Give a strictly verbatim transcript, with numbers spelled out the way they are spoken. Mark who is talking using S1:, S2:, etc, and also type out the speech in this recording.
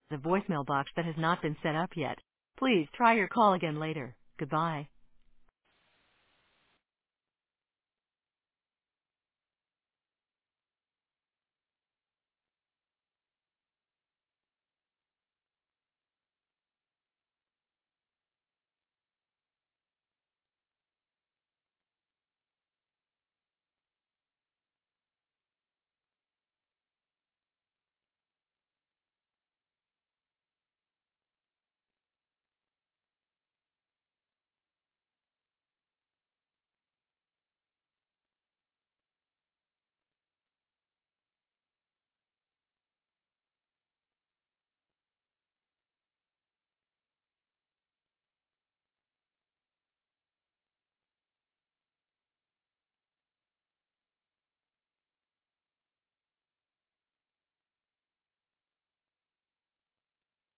S1: The voicemail box that has not been set up yet. Please try your call again later. Goodbye.